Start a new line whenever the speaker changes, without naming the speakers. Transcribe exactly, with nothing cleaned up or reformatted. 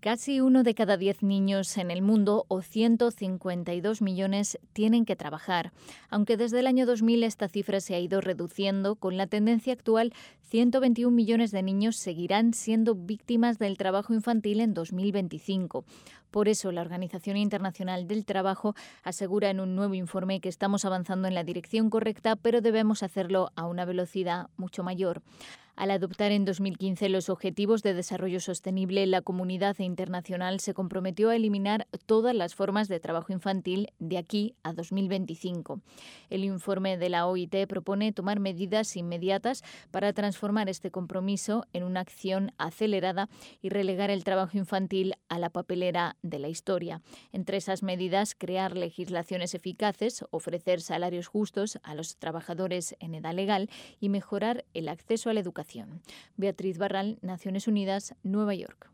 Casi uno de cada diez niños en el mundo, o ciento cincuenta y dos millones, tienen que trabajar. Aunque desde el año dos mil esta cifra se ha ido reduciendo, con la tendencia actual, ciento veintiún millones de niños seguirán siendo víctimas del trabajo infantil en dos mil veinticinco. Por eso, la Organización Internacional del Trabajo asegura en un nuevo informe que estamos avanzando en la dirección correcta, pero debemos hacerlo a una velocidad mucho mayor. Al adoptar en dos mil quince los Objetivos de Desarrollo Sostenible, la comunidad internacional se comprometió a eliminar todas las formas de trabajo infantil de aquí a dos mil veinticinco. El informe de la O I T propone tomar medidas inmediatas para transformar este compromiso en una acción acelerada y relegar el trabajo infantil a la papelera de la historia. Entre esas medidas, crear legislaciones eficaces, ofrecer salarios justos a los trabajadores en edad legal y mejorar el acceso a la educación. Beatriz Barral, Naciones Unidas, Nueva York.